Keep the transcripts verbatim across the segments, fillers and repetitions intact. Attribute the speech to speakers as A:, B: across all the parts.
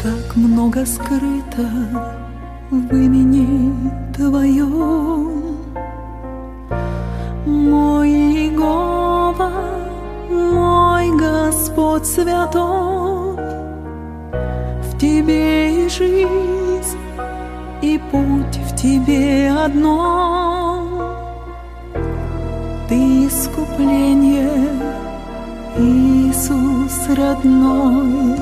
A: Как много скрыто в имени Твоем, мой Иегова, мой Господь святой. В Тебе и жизнь, и путь в Тебе одном. Ты искупление, Иисус родной.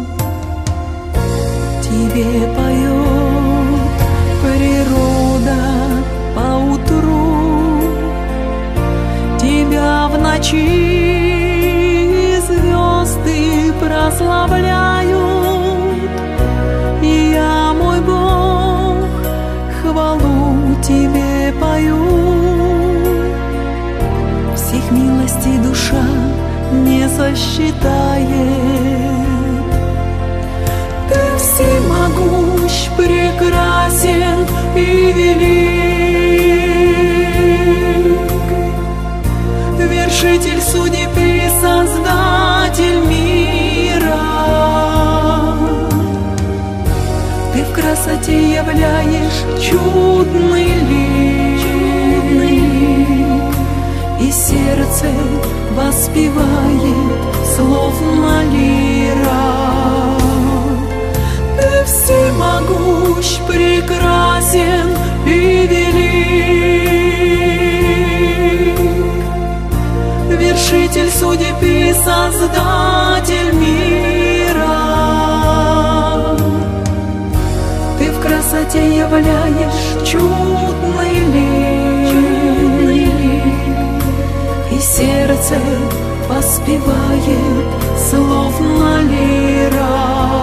A: Тебе поет природа поутру, Тебя в ночи звезды прославляют. И я, мой Бог, хвалу Тебе пою. Всех милостей душа не сосчитает. Ты всемогущ, прекрасен и велик, вершитель судеб и создатель мира. Ты в красоте являешь чудный лик, и сердце воспевает словно лира. Ты всемогущ, прекрасен и велик, вершитель судеб и создатель мира. Ты в красоте являешь чудный лик, и сердце воспевает словно лира.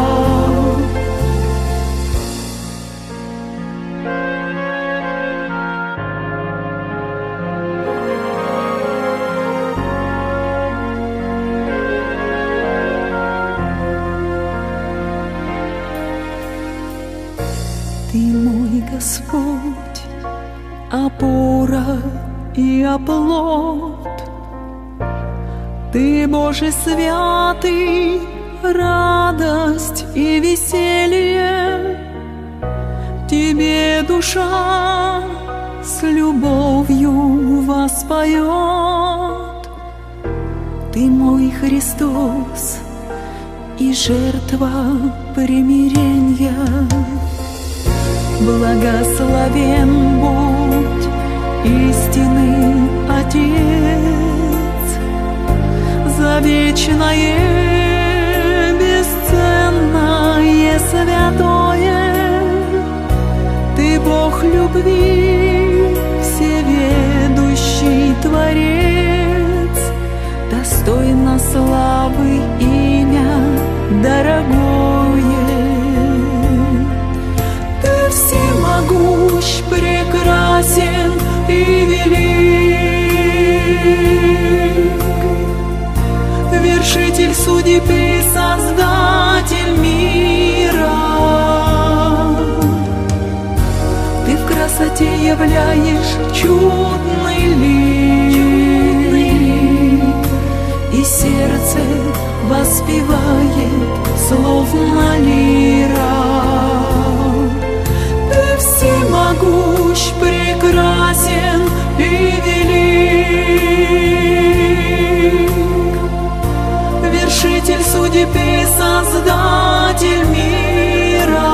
A: Ты мой Господь, опора и оплот. Ты Божий святый, радость и веселье. Тебе душа с любовью воспоет. Ты мой Христос и жертва примирения. Благословен будь истинный Отец за вечное, бесценное, святое. Ты Бог любви, всеведущий Творец, достойно славы имя дорогое. Всемогущ, прекрасен и велик, вершитель судеб и создатель мира. Ты в красоте являешь чудный лик, и сердце воспевает словно лира. Всемогущ, прекрасен и велик, вершитель судеб и создатель мира.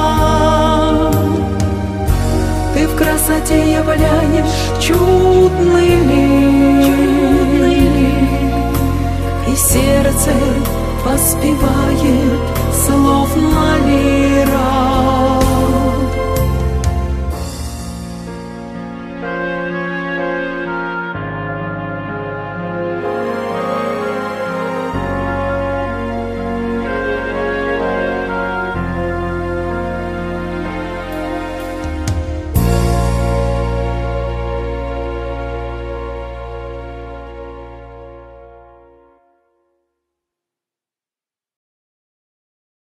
A: Ты в красоте являешь чудный лик, и сердце воспевает словно лира.